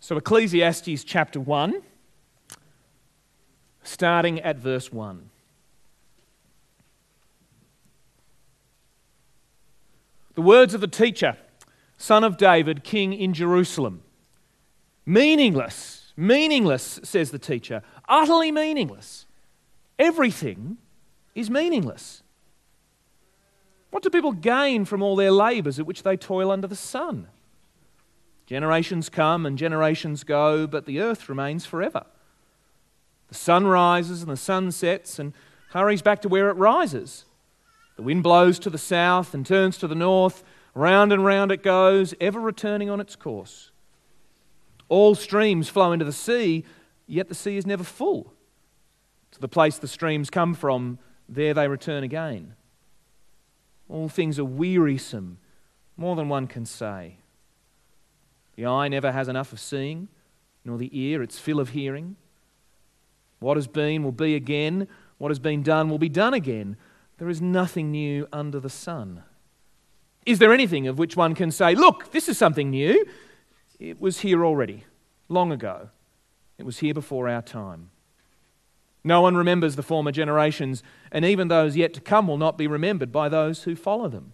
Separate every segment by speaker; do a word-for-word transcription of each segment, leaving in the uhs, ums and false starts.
Speaker 1: So Ecclesiastes chapter one, starting at verse one. The words of the teacher, son of David, king in Jerusalem. Meaningless, meaningless, says the teacher, utterly meaningless. Everything is meaningless. What do people gain from all their labours at which they toil under the sun? Generations come and generations go, but the earth remains forever. The sun rises and the sun sets and hurries back to where it rises. The wind blows to the south and turns to the north. Round and round it goes, ever returning on its course. All streams flow into the sea, yet the sea is never full. To the place the streams come from, there they return again. All things are wearisome, more than one can say. The eye never has enough of seeing, nor the ear its fill of hearing. What has been will be again. What has been done will be done again. There is nothing new under the sun. Is there anything of which one can say, look, this is something new? It was here already, long ago. It was here before our time. No one remembers the former generations, and even those yet to come will not be remembered by those who follow them.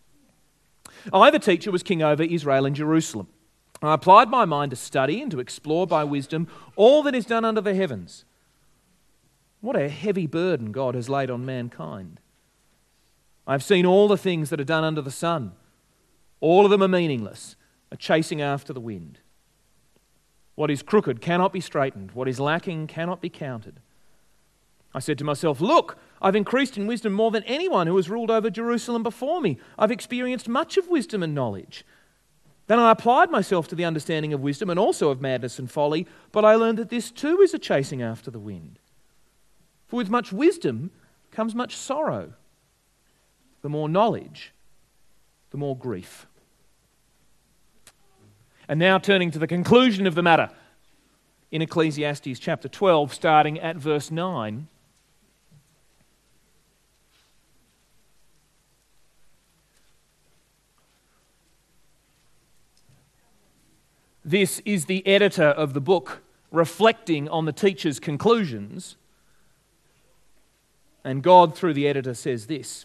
Speaker 1: I, the teacher, was king over Israel and Jerusalem. I applied my mind to study and to explore by wisdom all that is done under the heavens. What a heavy burden God has laid on mankind. I have seen all the things that are done under the sun. All of them are meaningless, a chasing after the wind. What is crooked cannot be straightened. What is lacking cannot be counted. I said to myself, look, I've increased in wisdom more than anyone who has ruled over Jerusalem before me. I've experienced much of wisdom and knowledge. Then I applied myself to the understanding of wisdom and also of madness and folly, but I learned that this too is a chasing after the wind. For with much wisdom comes much sorrow. The more knowledge, the more grief. And now turning to the conclusion of the matter, in Ecclesiastes chapter twelve, starting at verse nine. This is the editor of the book reflecting on the teacher's conclusions. And God, through the editor, says this.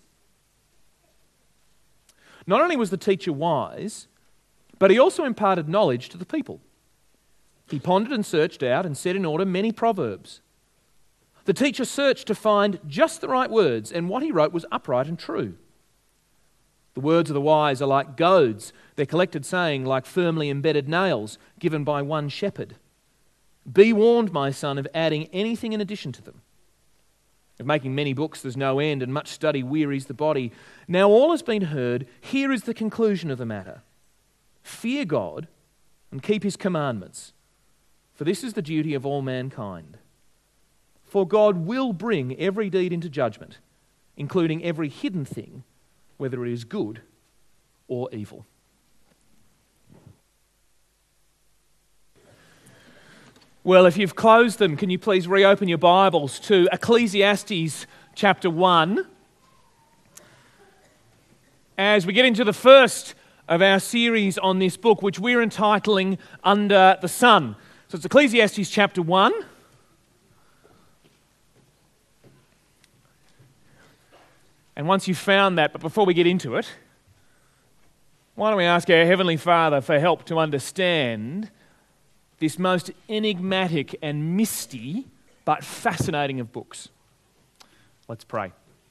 Speaker 1: Not only was the teacher wise, but he also imparted knowledge to the people. He pondered and searched out and set in order many proverbs. The teacher searched to find just the right words, and what he wrote was upright and true. The words of the wise are like goads, their collected saying like firmly embedded nails given by one shepherd. Be warned, my son, of adding anything in addition to them. Of making many books there's no end, and much study wearies the body. Now all has been heard. Here is the conclusion of the matter. Fear God and keep his commandments, for this is the duty of all mankind. For God will bring every deed into judgment, including every hidden thing, whether it is good or evil. Well, if you've closed them, can you please reopen your Bibles to Ecclesiastes chapter one. As we get into the first of our series on this book, which we're entitling Under the Sun. So it's Ecclesiastes chapter one. And once you've found that, but before we get into it, why don't we ask our Heavenly Father for help to understand this most enigmatic and misty but fascinating of books. Let's pray.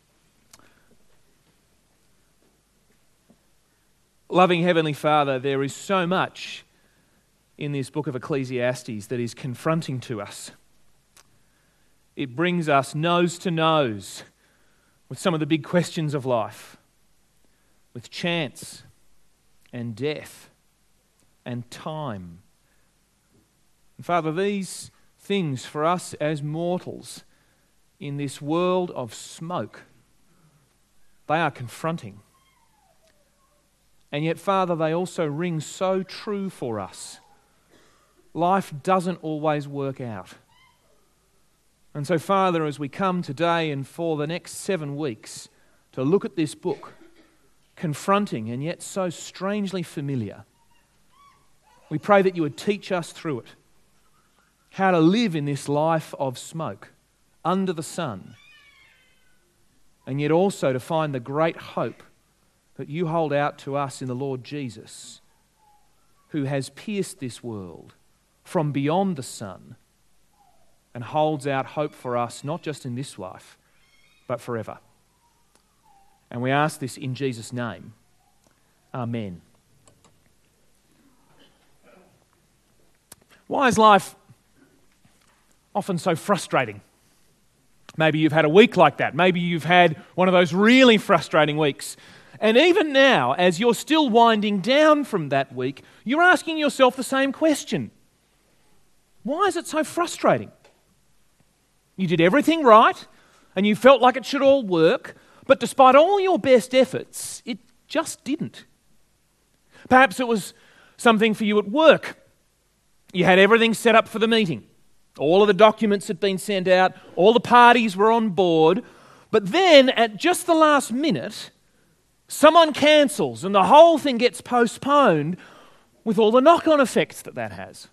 Speaker 1: Loving Heavenly Father, there is so much in this book of Ecclesiastes that is confronting to us. It brings us nose to nose with some of the big questions of life, with chance and death and time. And Father, these things for us as mortals in this world of smoke, they are confronting. And yet, Father, they also ring so true for us. Life doesn't always work out. And so, Father, as we come today and for the next seven weeks to look at this book, confronting and yet so strangely familiar, We pray that you would teach us through it how to live in this life of smoke, under the sun, and yet also to find the great hope that you hold out to us in the Lord Jesus, who has pierced this world from beyond the sun and holds out hope for us, not just in this life, but forever. And we ask this in Jesus' name. Amen. Why is life often so frustrating? Maybe you've had a week like that. Maybe you've had one of those really frustrating weeks. And even now, as you're still winding down from that week, you're asking yourself the same question. Why is it so frustrating? You did everything right, and you felt like it should all work, but despite all your best efforts, it just didn't. Perhaps it was something for you at work. You had everything set up for the meeting. All of the documents had been sent out, all the parties were on board, but then at just the last minute, someone cancels and the whole thing gets postponed with all the knock-on effects that that has.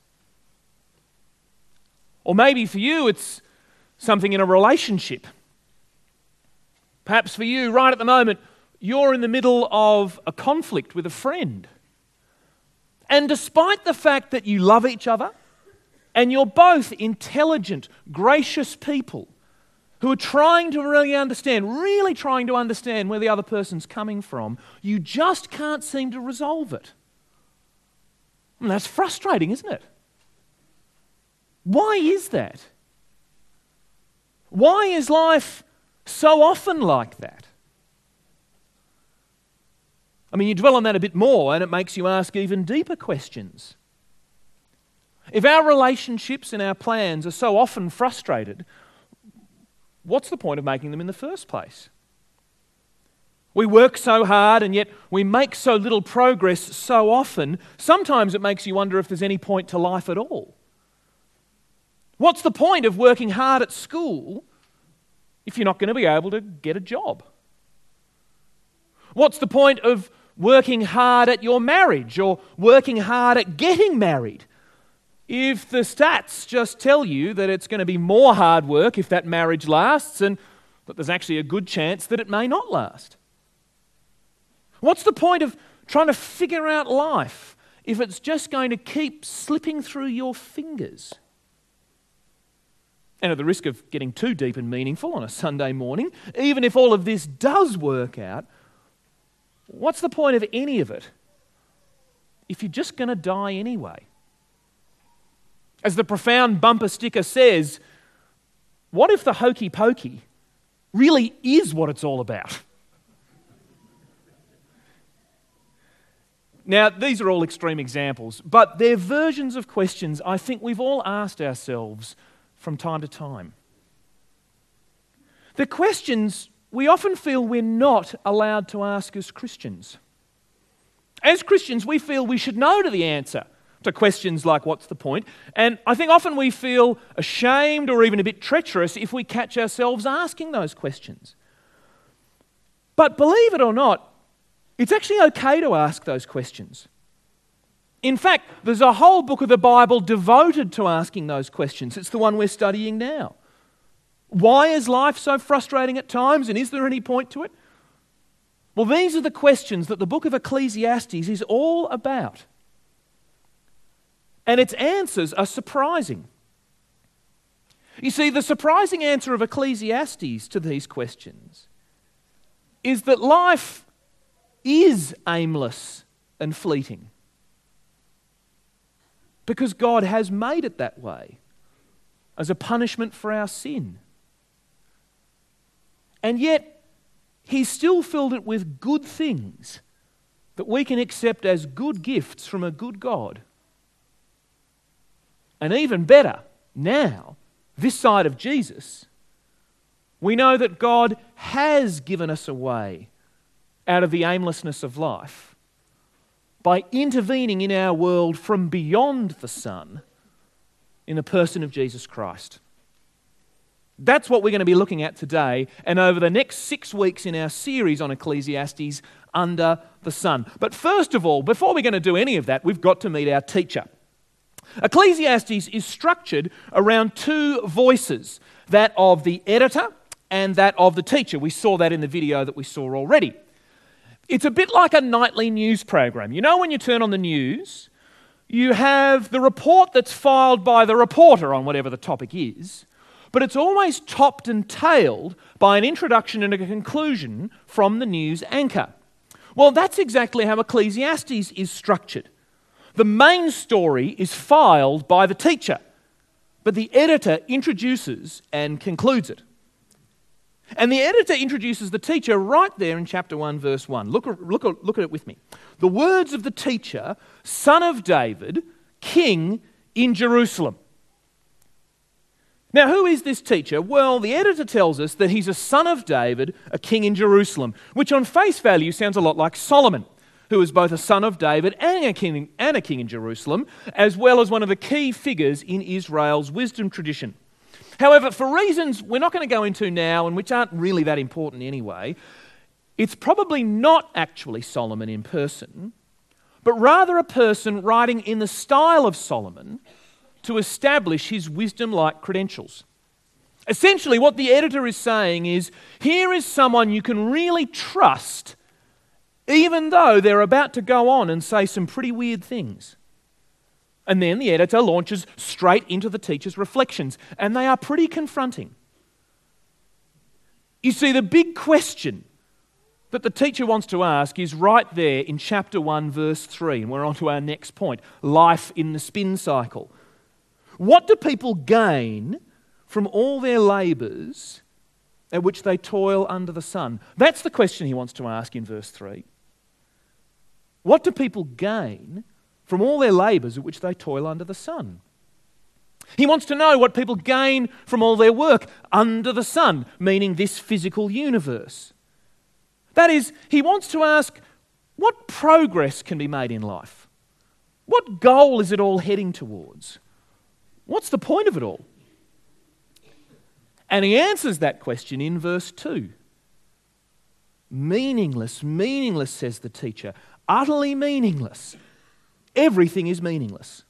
Speaker 1: Or maybe for you it's something in a relationship. Perhaps for you, right at the moment, you're in the middle of a conflict with a friend. And despite the fact that you love each other, and you're both intelligent, gracious people who are trying to really understand, really trying to understand where the other person's coming from, you just can't seem to resolve it. And that's frustrating, isn't it? Why is that? Why is life so often like that? I mean, you dwell on that a bit more and it makes you ask even deeper questions. If our relationships and our plans are so often frustrated, what's the point of making them in the first place? We work so hard and yet we make so little progress so often, sometimes it makes you wonder if there's any point to life at all. What's the point of working hard at school if you're not going to be able to get a job? What's the point of working hard at your marriage or working hard at getting married if the stats just tell you that it's going to be more hard work if that marriage lasts and that there's actually a good chance that it may not last? What's the point of trying to figure out life if it's just going to keep slipping through your fingers? And at the risk of getting too deep and meaningful on a Sunday morning, even if all of this does work out, what's the point of any of it if you're just going to die anyway? As the profound bumper sticker says, what if the hokey pokey really is what it's all about? Now, these are all extreme examples, but they're versions of questions I think we've all asked ourselves from time to time. The questions we often feel we're not allowed to ask as Christians. As Christians, we feel we should know to the answer to questions like, what's the point? And I think often we feel ashamed or even a bit treacherous if we catch ourselves asking those questions. But believe it or not, it's actually okay to ask those questions. In fact, there's a whole book of the Bible devoted to asking those questions. It's the one we're studying now. Why is life so frustrating at times, and is there any point to it? Well, these are the questions that the book of Ecclesiastes is all about. And its answers are surprising. You see, the surprising answer of Ecclesiastes to these questions is that life is aimless and fleeting because God has made it that way as a punishment for our sin. And yet, He's still filled it with good things that we can accept as good gifts from a good God. And even better, now, this side of Jesus, we know that God has given us a way out of the aimlessness of life by intervening in our world from beyond the sun in the person of Jesus Christ. That's what we're going to be looking at today and over the next six weeks in our series on Ecclesiastes, Under the Sun. But first of all, before we're going to do any of that, we've got to meet our teacher. Ecclesiastes is structured around two voices, that of the editor and that of the teacher. We saw that in the video that we saw already. It's a bit like a nightly news program. You know, when you turn on the news, you have the report that's filed by the reporter on whatever the topic is, but it's always topped and tailed by an introduction and a conclusion from the news anchor. Well, that's exactly how Ecclesiastes is structured. The main story is filed by the teacher, but the editor introduces and concludes it. And the editor introduces the teacher right there in chapter one, verse one. Look, look, look at it with me. The words of the teacher, son of David, king in Jerusalem. Now, who is this teacher? Well, the editor tells us that he's a son of David, a king in Jerusalem, which on face value sounds a lot like Solomon, who was both a son of David and a king, and a king in Jerusalem, as well as one of the key figures in Israel's wisdom tradition. However, for reasons we're not going to go into now and which aren't really that important anyway, it's probably not actually Solomon in person, but rather a person writing in the style of Solomon to establish his wisdom-like credentials. Essentially, what the editor is saying is, here is someone you can really trust, even though they're about to go on and say some pretty weird things. And then the editor launches straight into the teacher's reflections, and they are pretty confronting. You see, the big question that the teacher wants to ask is right there in chapter one, verse three, and we're on to our next point, life in the spin cycle. What do people gain from all their labours at which they toil under the sun? That's the question he wants to ask in verse three. What do people gain from all their labours at which they toil under the sun? He wants to know what people gain from all their work under the sun, meaning this physical universe. That is, he wants to ask, what progress can be made in life? What goal is it all heading towards? What's the point of it all? And he answers that question in verse two. Meaningless, meaningless, says the teacher. Utterly meaningless. Everything is meaningless.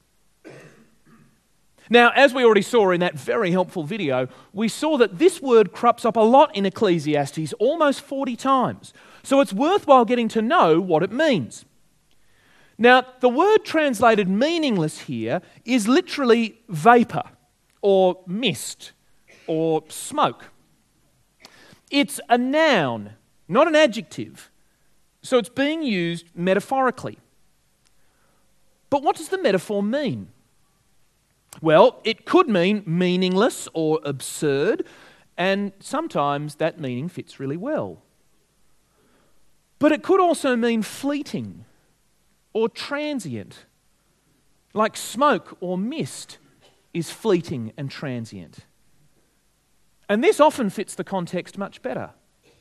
Speaker 1: Now, as we already saw in that very helpful video, we saw that this word crops up a lot in Ecclesiastes, almost forty times. So it's worthwhile getting to know what it means. Now, the word translated meaningless here is literally vapour or mist or smoke. It's a noun, not an adjective, so it's being used metaphorically. But what does the metaphor mean? Well, it could mean meaningless or absurd, and sometimes that meaning fits really well. But it could also mean fleeting or transient, like smoke or mist is fleeting and transient. And this often fits the context much better.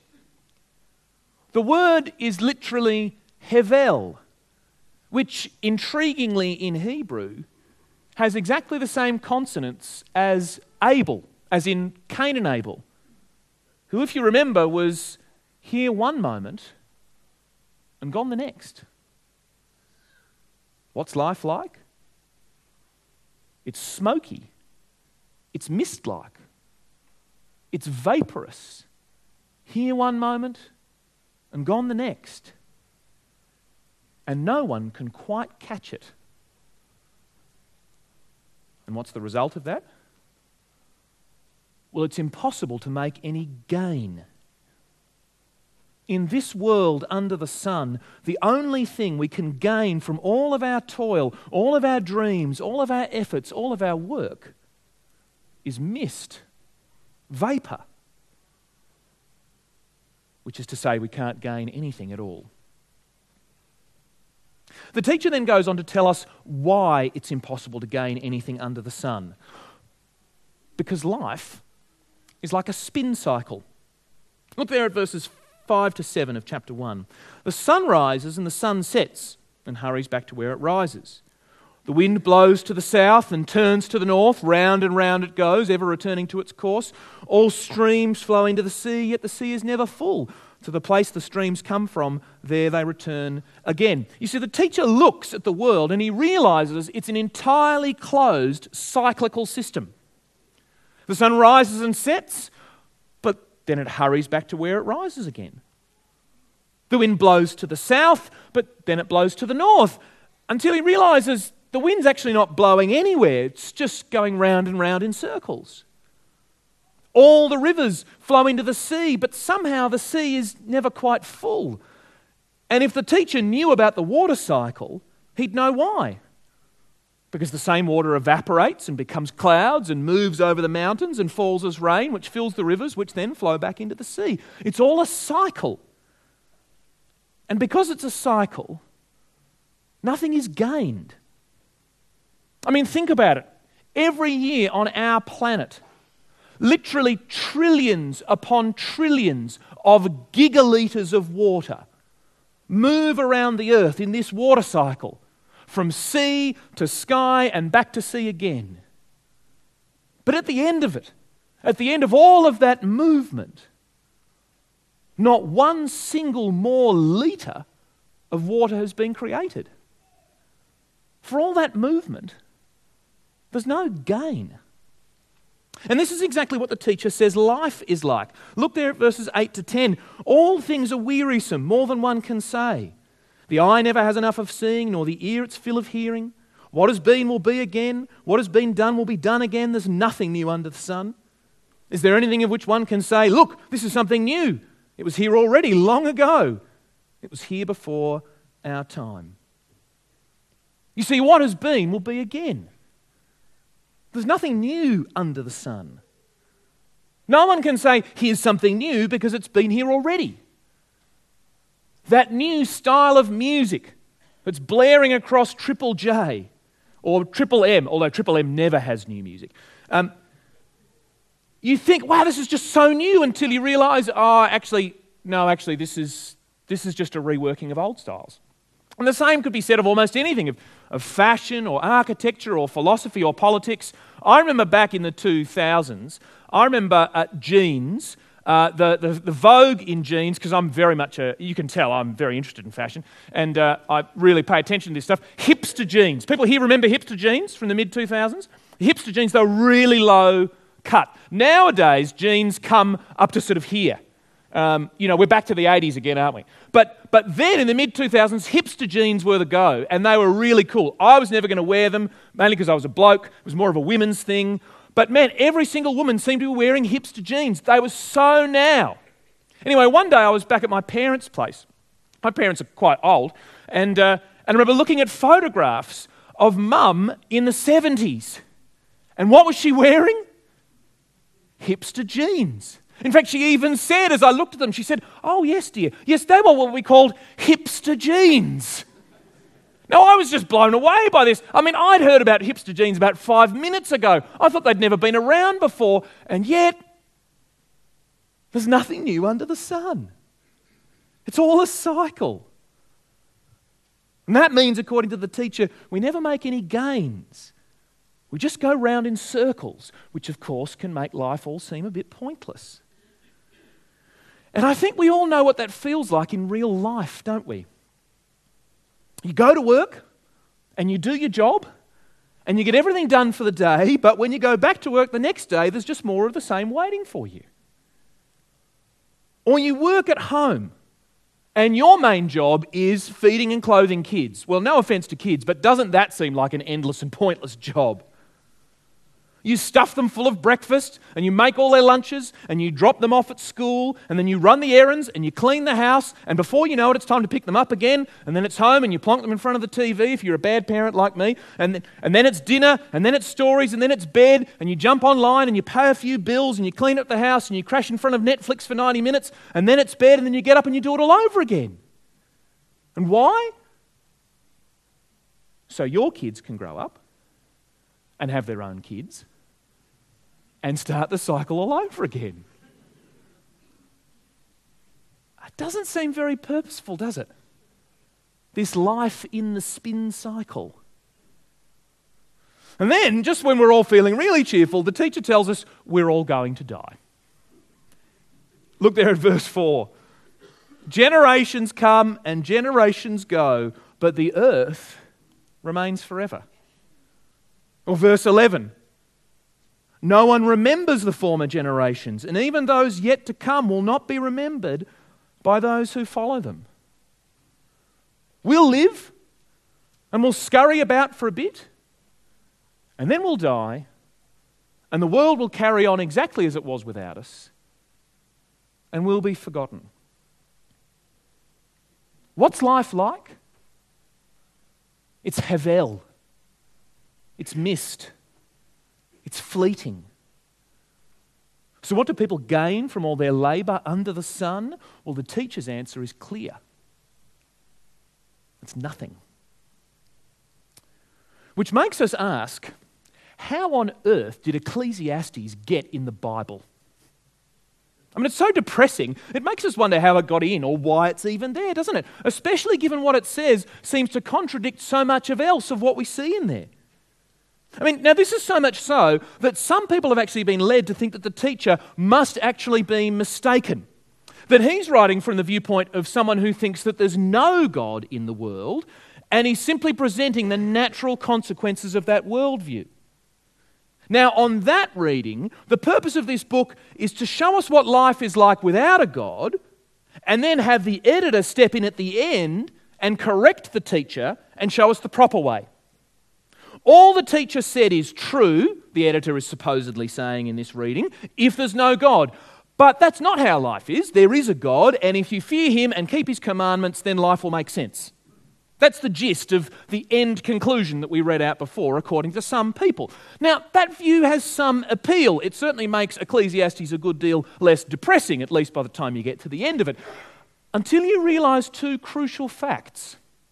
Speaker 1: The word is literally hevel, which intriguingly in Hebrew has exactly the same consonants as Abel, as in Cain and Abel, who, if you remember, was here one moment and gone the next. What's life like? It's smoky. It's mist-like. It's vaporous. Here one moment and gone the next. And no one can quite catch it. And what's the result of that? Well, it's impossible to make any gain. In this world under the sun, the only thing we can gain from all of our toil, all of our dreams, all of our efforts, all of our work is mist, vapour, which is to say we can't gain anything at all. The teacher then goes on to tell us why it's impossible to gain anything under the sun. Because life is like a spin cycle. Look there at verses five to seven of chapter one. The sun rises and the sun sets and hurries back to where it rises. The wind blows to the south and turns to the north. Round and round it goes, ever returning to its course. All streams flow into the sea, yet the sea is never full. To the place the streams come from, there they return again. You see, the teacher looks at the world and he realizes it's an entirely closed cyclical system. The sun rises and sets, but then it hurries back to where it rises again. The wind blows to the south, but then it blows to the north, until he realizes the wind's actually not blowing anywhere. It's just going round and round in circles. All the rivers flow into the sea, but somehow the sea is never quite full. And if the teacher knew about the water cycle, he'd know why. Because the same water evaporates and becomes clouds and moves over the mountains and falls as rain, which fills the rivers, which then flow back into the sea. It's all a cycle. And because it's a cycle, nothing is gained. I mean, think about it. Every year on our planet, literally trillions upon trillions of gigalitres of water move around the earth in this water cycle, from sea to sky and back to sea again. But at the end of it, at the end of all of that movement, not one single more litre of water has been created. For all that movement, there's no gain. And this is exactly what the teacher says life is like. Look there at verses eight to ten. All things are wearisome, more than one can say. The eye never has enough of seeing, nor the ear its fill of hearing. What has been will be again. What has been done will be done again. There's nothing new under the sun. Is there anything of which one can say, look, this is something new? It was here already, long ago. It was here before our time. You see, what has been will be again. There's nothing new under the sun. No one can say, here's something new, because it's been here already. That new style of music that's blaring across Triple J, or Triple M, although Triple M never has new music. Um, you think, wow, this is just so new, until you realise, oh, actually, no, actually, this is this is just a reworking of old styles. And the same could be said of almost anything, of, of fashion or architecture or philosophy or politics. I remember back in the two thousands, I remember uh, jeans, uh, the, the, the vogue in jeans, because I'm very much a, you can tell I'm very interested in fashion, and uh, I really pay attention to this stuff. Hipster jeans. People here remember hipster jeans from the mid two thousands? Hipster jeans, they were really low cut. Nowadays, jeans come up to sort of here. Um, you know, we're back to the eighties again, aren't we? But but then in the mid two thousands, hipster jeans were the go, and they were really cool. I was never going to wear them, mainly because I was a bloke. It was more of a women's thing. But man, every single woman seemed to be wearing hipster jeans. They were so now. Anyway, one day I was back at my parents' place. My parents are quite old, and, uh, and I remember looking at photographs of Mum in the seventies. And what was she wearing? Hipster jeans. In fact, she even said, as I looked at them, she said, oh, yes, dear. Yes, they were what we called hipster jeans. Now, I was just blown away by this. I mean, I'd heard about hipster jeans about five minutes ago. I thought they'd never been around before. And yet, there's nothing new under the sun. It's all a cycle. And that means, according to the teacher, we never make any gains. We just go round in circles, which, of course, can make life all seem a bit pointless. And I think we all know what that feels like in real life, don't we? You go to work and you do your job and you get everything done for the day, but when you go back to work the next day, there's just more of the same waiting for you. Or you work at home and your main job is feeding and clothing kids. Well, no offence to kids, but doesn't that seem like an endless and pointless job? You stuff them full of breakfast and you make all their lunches and you drop them off at school and then you run the errands and you clean the house, and before you know it, it's time to pick them up again, and then it's home and you plonk them in front of the T V if you're a bad parent like me, and then, and then it's dinner, and then it's stories, and then it's bed, and you jump online and you pay a few bills and you clean up the house and you crash in front of Netflix for ninety minutes, and then it's bed, and then you get up and you do it all over again. And why? So your kids can grow up and have their own kids and start the cycle all over again. It doesn't seem very purposeful, does it? This life in the spin cycle. And then, just when we're all feeling really cheerful, the teacher tells us we're all going to die. Look there at verse four. Generations come and generations go, but the earth remains forever. Or verse eleven. No one remembers the former generations, and even those yet to come will not be remembered by those who follow them. We'll live and we'll scurry about for a bit, and then we'll die, and the world will carry on exactly as it was without us, and we'll be forgotten. What's life like? It's havel. It's mist. It's fleeting. So what do people gain from all their labour under the sun? Well, the teacher's answer is clear. It's nothing. Which makes us ask, how on earth did Ecclesiastes get in the Bible? I mean, it's so depressing, it makes us wonder how it got in or why it's even there, doesn't it? Especially given what it says seems to contradict so much of else of what we see in there. I mean, now this is so much so that some people have actually been led to think that the teacher must actually be mistaken. That he's writing from the viewpoint of someone who thinks that there's no God in the world, and he's simply presenting the natural consequences of that worldview. Now, on that reading, the purpose of this book is to show us what life is like without a God, and then have the editor step in at the end and correct the teacher and show us the proper way. All the teacher said is true, the editor is supposedly saying in this reading, if there's no God. But that's not how life is. There is a God, and if you fear him and keep his commandments, then life will make sense. That's the gist of the end conclusion that we read out before, according to some people. Now, that view has some appeal. It certainly makes Ecclesiastes a good deal less depressing, at least by the time you get to the end of it, until you realise two crucial facts.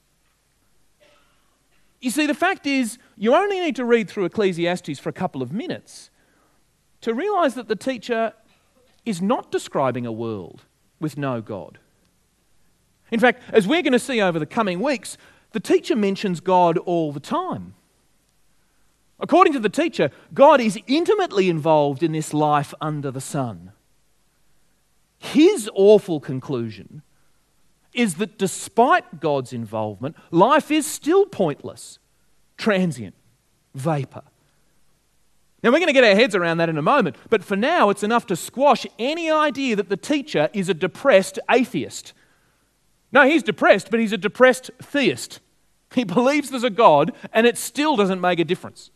Speaker 1: You see, the fact is, you only need to read through Ecclesiastes for a couple of minutes to realise that the teacher is not describing a world with no God. In fact, as we're going to see over the coming weeks, the teacher mentions God all the time. According to the teacher, God is intimately involved in this life under the sun. His awful conclusion is that despite God's involvement, life is still pointless, transient, vapour. Now, we're going to get our heads around that in a moment, but for now it's enough to squash any idea that the teacher is a depressed atheist. No, he's depressed, but he's a depressed theist. He believes there's a God, and it still doesn't make a difference.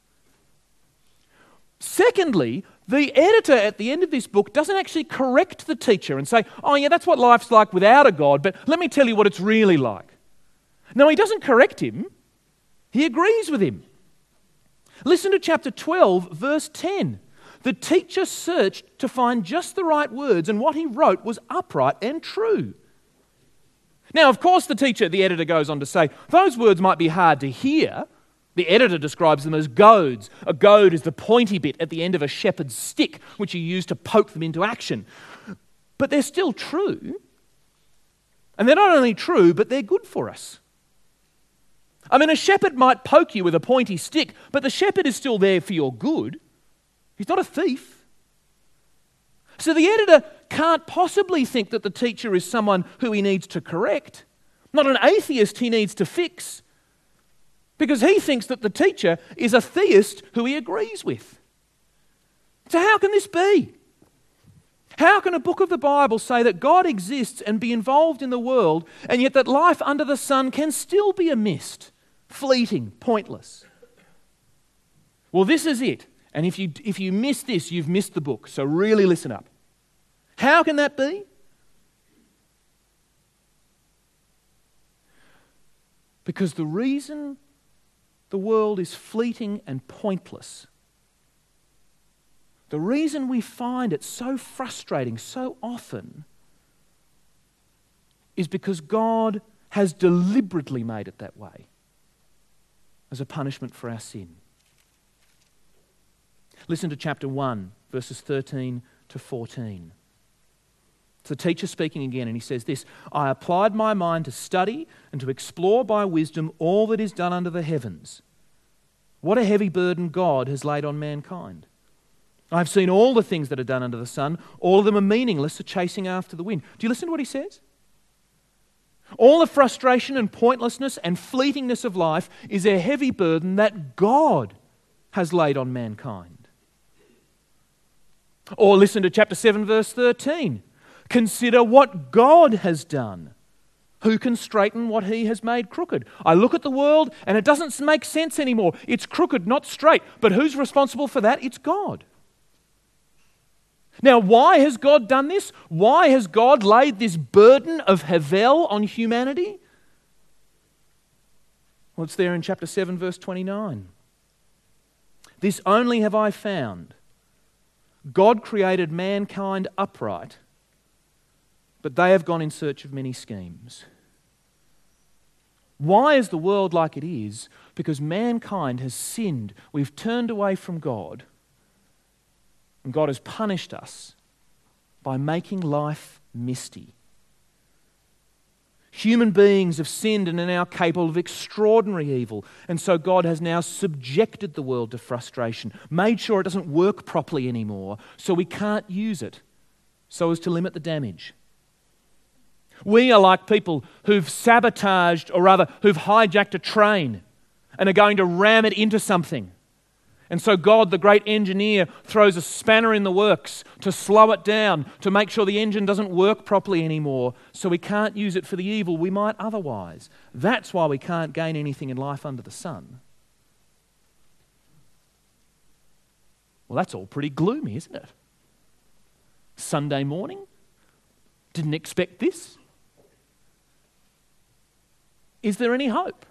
Speaker 1: Secondly, the editor at the end of this book doesn't actually correct the teacher and say, oh yeah, that's what life's like without a God, but let me tell you what it's really like. No, he doesn't correct him. He agrees with him. Listen to chapter twelve, verse ten. The teacher searched to find just the right words, and what he wrote was upright and true. Now, of course, the teacher, the editor goes on to say, those words might be hard to hear. The editor describes them as goads. A goad is the pointy bit at the end of a shepherd's stick, which you use to poke them into action. But they're still true. And they're not only true, but they're good for us. I mean, a shepherd might poke you with a pointy stick, but the shepherd is still there for your good. He's not a thief. So the editor can't possibly think that the teacher is someone who he needs to correct, not an atheist he needs to fix, because he thinks that the teacher is a theist who he agrees with. So how can this be? How can a book of the Bible say that God exists and be involved in the world, and yet that life under the sun can still be a mist, fleeting, pointless? Well, this is it. And if you, if you miss this, you've missed the book. So really listen up. How can that be? Because the reason the world is fleeting and pointless, the reason we find it so frustrating so often, is because God has deliberately made it that way as a punishment for our sin. Listen to chapter one, verses thirteen to fourteen. It's the teacher speaking again, and he says this, I applied my mind to study and to explore by wisdom all that is done under the heavens. What a heavy burden God has laid on mankind. I've seen all the things that are done under the sun. All of them are meaningless, are chasing after the wind. Do you listen to what he says? All the frustration and pointlessness and fleetingness of life is a heavy burden that God has laid on mankind. Or listen to chapter seven, verse thirteen. Consider what God has done. Who can straighten what he has made crooked? I look at the world and it doesn't make sense anymore. It's crooked, not straight. But who's responsible for that? It's God. Now, why has God done this? Why has God laid this burden of Havel on humanity? Well, it's there in chapter seven, verse twenty-nine. This only have I found. God created mankind upright, but they have gone in search of many schemes. Why is the world like it is? Because mankind has sinned. We've turned away from God. And God has punished us by making life misty. Human beings have sinned and are now capable of extraordinary evil. And so God has now subjected the world to frustration, made sure it doesn't work properly anymore, so we can't use it, so as to limit the damage. We are like people who've sabotaged, or rather, who've hijacked a train and are going to ram it into something. And so God, the great engineer, throws a spanner in the works to slow it down, to make sure the engine doesn't work properly anymore, so we can't use it for the evil we might otherwise. That's why we can't gain anything in life under the sun. Well, that's all pretty gloomy, isn't it? Sunday morning? Didn't expect this? Is there any hope?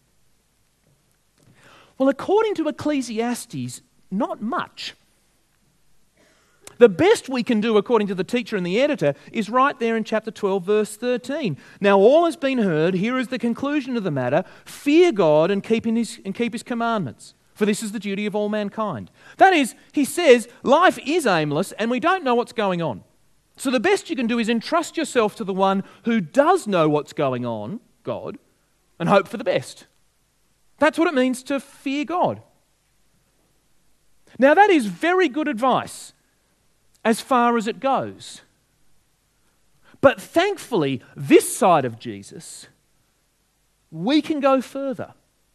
Speaker 1: Well, according to Ecclesiastes, not much. The best we can do, according to the teacher and the editor, is right there in chapter twelve, verse thirteen. Now all has been heard. Here is the conclusion of the matter. Fear God and keep, in his, and keep his commandments, for this is the duty of all mankind. That is, he says, life is aimless and we don't know what's going on. So the best you can do is entrust yourself to the one who does know what's going on, God, and hope for the best. That's what it means to fear God. Now that is very good advice as far as it goes. But thankfully, this side of Jesus, we can go further.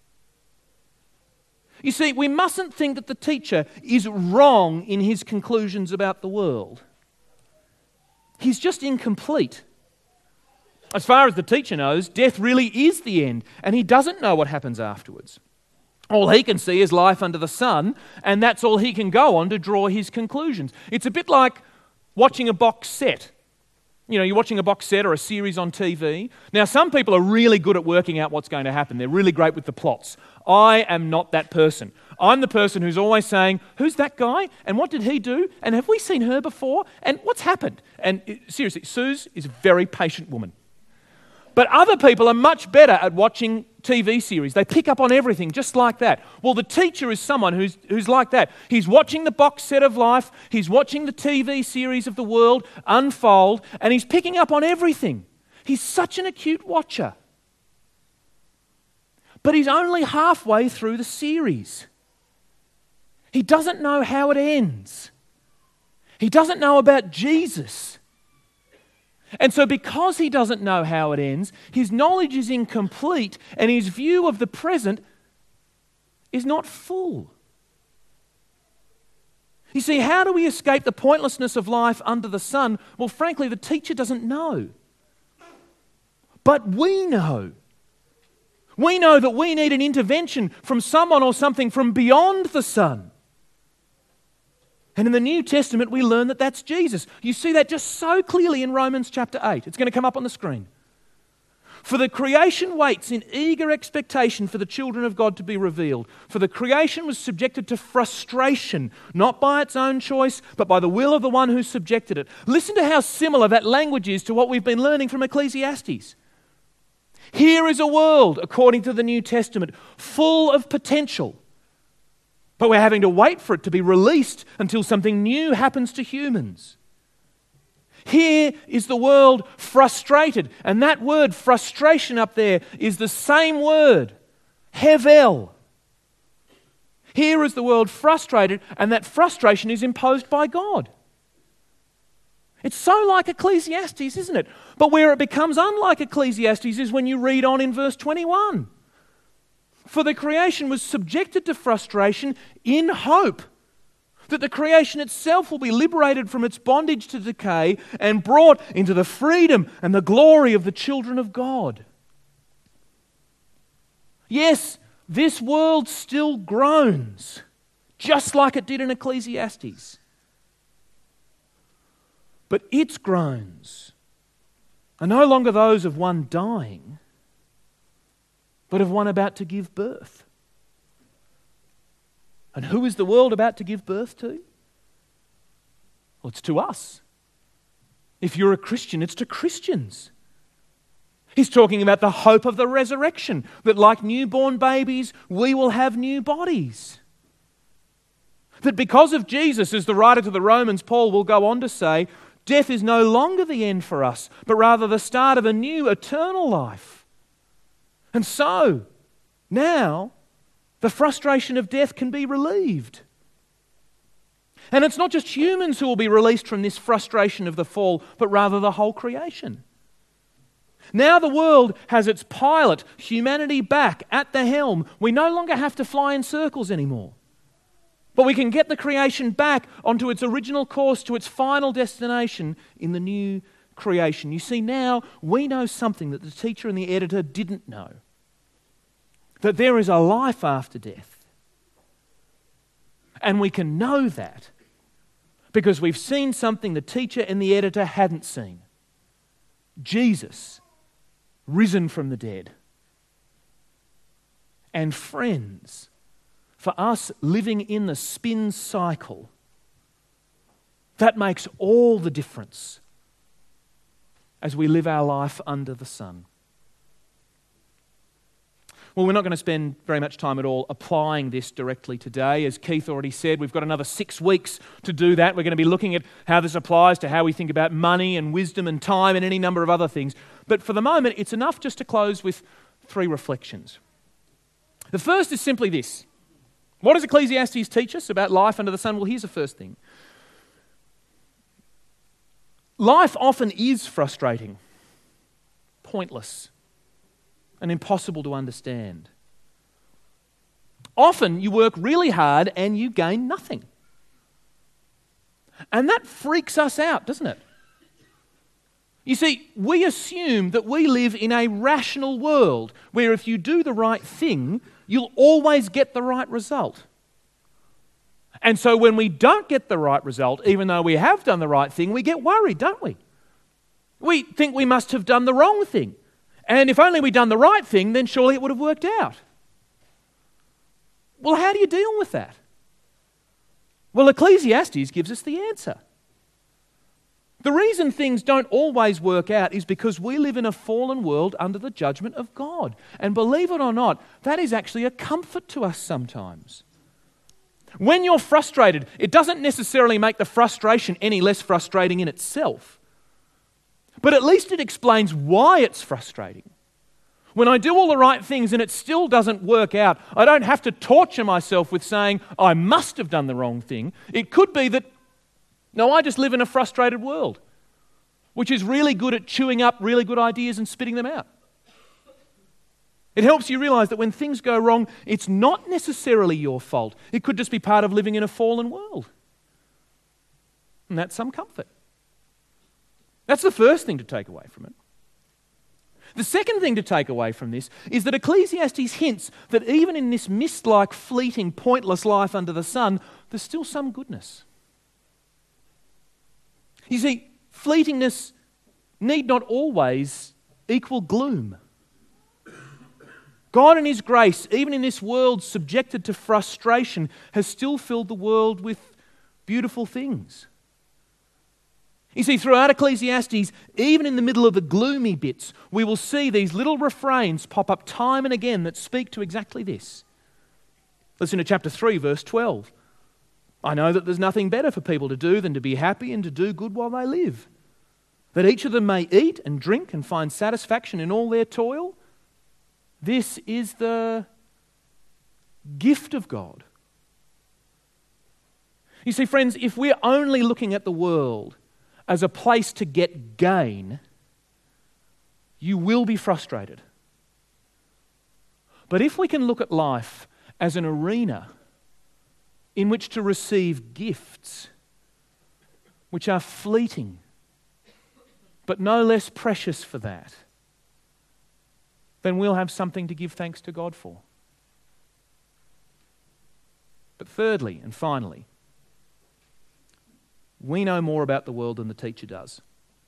Speaker 1: You see, we mustn't think that the teacher is wrong in his conclusions about the world. He's just incomplete. As far as the teacher knows, death really is the end, and he doesn't know what happens afterwards. All he can see is life under the sun, and that's all he can go on to draw his conclusions. It's a bit like watching a box set. You know, you're watching a box set or a series on T V. Now, some people are really good at working out what's going to happen. They're really great with the plots. I am not that person. I'm the person who's always saying, who's that guy? And what did he do? And have we seen her before? And what's happened? And seriously, Suze is a very patient woman. But other people are much better at watching T V series. They pick up on everything just like that. Well, the teacher is someone who's, who's like that. He's watching the box set of life, he's watching the T V series of the world unfold, and he's picking up on everything. He's such an acute watcher. But he's only halfway through the series. He doesn't know how it ends. He doesn't know about Jesus. And so because he doesn't know how it ends, his knowledge is incomplete and his view of the present is not full. You see, how do we escape the pointlessness of life under the sun? Well, frankly, the teacher doesn't know. But we know. We know that we need an intervention from someone or something from beyond the sun. And in the New Testament, we learn that that's Jesus. You see that just so clearly in Romans chapter eight. It's going to come up on the screen. For the creation waits in eager expectation for the children of God to be revealed. For the creation was subjected to frustration, not by its own choice, but by the will of the one who subjected it. Listen to how similar that language is to what we've been learning from Ecclesiastes. Here is a world, according to the New Testament, full of potential. But we're having to wait for it to be released until something new happens to humans. Here is the world frustrated. And that word frustration up there is the same word, Havel. Here is the world frustrated, and that frustration is imposed by God. It's so like Ecclesiastes, isn't it? But where it becomes unlike Ecclesiastes is when you read on in verse twenty-one. For the creation was subjected to frustration in hope that the creation itself will be liberated from its bondage to decay and brought into the freedom and the glory of the children of God. Yes, this world still groans, just like it did in Ecclesiastes. But its groans are no longer those of one dying, but of one about to give birth. And who is the world about to give birth to? Well, it's to us. If you're a Christian, it's to Christians. He's talking about the hope of the resurrection, that like newborn babies, we will have new bodies. That because of Jesus, as the writer to the Romans, Paul, will go on to say, death is no longer the end for us, but rather the start of a new eternal life. And so, now, the frustration of death can be relieved. And it's not just humans who will be released from this frustration of the fall, but rather the whole creation. Now the world has its pilot, humanity, back at the helm. We no longer have to fly in circles anymore. But we can get the creation back onto its original course, to its final destination in the new creation. You see, now we know something that the teacher and the editor didn't know. That there is a life after death. And we can know that because we've seen something the teacher and the editor hadn't seen. Jesus, risen from the dead. And friends, for us living in the spin cycle, that makes all the difference as we live our life under the sun. Well, we're not going to spend very much time at all applying this directly today. As Keith already said, we've got another six weeks to do that. We're going to be looking at how this applies to how we think about money and wisdom and time and any number of other things. But for the moment, it's enough just to close with three reflections. The first is simply this. What does Ecclesiastes teach us about life under the sun? Well, here's the first thing. Life often is frustrating, pointless, and impossible to understand. Often you work really hard and you gain nothing. And that freaks us out, doesn't it? You see, we assume that we live in a rational world where if you do the right thing, you'll always get the right result. And so when we don't get the right result, even though we have done the right thing, we get worried, don't we? We think we must have done the wrong thing. And if only we'd done the right thing, then surely it would have worked out. Well, how do you deal with that? Well, Ecclesiastes gives us the answer. The reason things don't always work out is because we live in a fallen world under the judgment of God. And believe it or not, that is actually a comfort to us sometimes. When you're frustrated, it doesn't necessarily make the frustration any less frustrating in itself. But at least it explains why it's frustrating. When I do all the right things and it still doesn't work out, I don't have to torture myself with saying, I must have done the wrong thing. It could be that, no, I just live in a frustrated world, which is really good at chewing up really good ideas and spitting them out. It helps you realize that when things go wrong, it's not necessarily your fault. It could just be part of living in a fallen world. And that's some comfort. That's the first thing to take away from it. The second thing to take away from this is that Ecclesiastes hints that even in this mist-like, fleeting, pointless life under the sun, there's still some goodness. You see, fleetingness need not always equal gloom. God in His grace, even in this world subjected to frustration, has still filled the world with beautiful things. You see, throughout Ecclesiastes, even in the middle of the gloomy bits, we will see these little refrains pop up time and again that speak to exactly this. Listen to chapter three, verse twelve. I know that there's nothing better for people to do than to be happy and to do good while they live, that each of them may eat and drink and find satisfaction in all their toil. This is the gift of God You see, friends, if we're only looking at the world as a place to get gain, you will be frustrated. But if we can look at life as an arena in which to receive gifts which are fleeting, but no less precious for that, then we'll have something to give thanks to God for. But thirdly and finally, we know more about the world than the teacher does.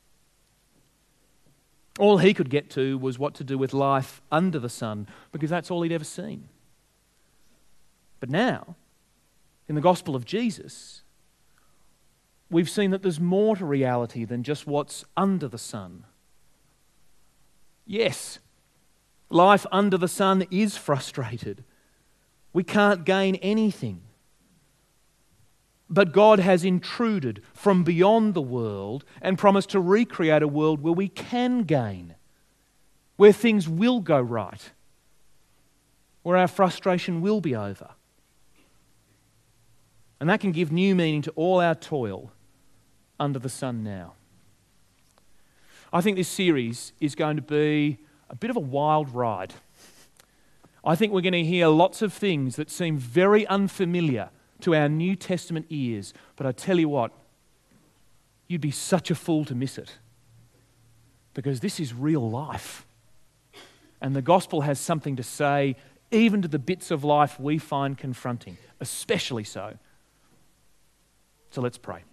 Speaker 1: All he could get to was what to do with life under the sun, because that's all he'd ever seen. But now, in the gospel of Jesus, we've seen that there's more to reality than just what's under the sun. Yes, life under the sun is frustrated. We can't gain anything. But God has intruded from beyond the world and promised to recreate a world where we can gain, where things will go right, where our frustration will be over. And that can give new meaning to all our toil under the sun now. I think this series is going to be a bit of a wild ride. I think we're going to hear lots of things that seem very unfamiliar to our New Testament ears, but I tell you what, you'd be such a fool to miss it, because this is real life. And the gospel has something to say even to the bits of life we find confronting, especially so. So let's pray.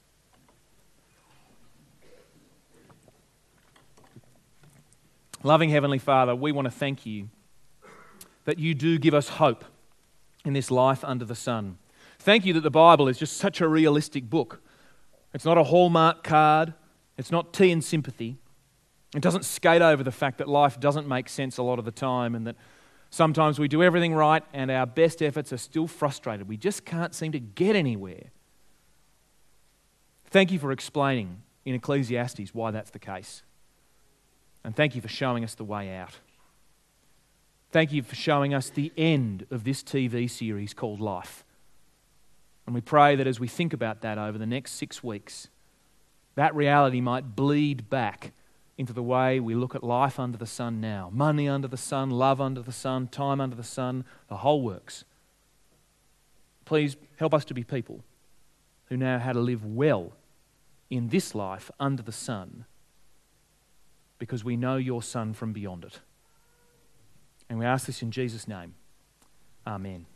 Speaker 1: Loving Heavenly Father, we want to thank you that you do give us hope in this life under the sun. Thank you that the Bible is just such a realistic book. It's not a Hallmark card. It's not tea and sympathy. It doesn't skate over the fact that life doesn't make sense a lot of the time, and that sometimes we do everything right and our best efforts are still frustrated. We just can't seem to get anywhere. Thank you for explaining in Ecclesiastes why that's the case. And thank you for showing us the way out. Thank you for showing us the end of this T V series called Life. And we pray that as we think about that over the next six weeks, that reality might bleed back into the way we look at life under the sun now. Money under the sun, love under the sun, time under the sun, the whole works. Please help us to be people who know how to live well in this life under the sun, because we know your Son from beyond it. And we ask this in Jesus' name. Amen.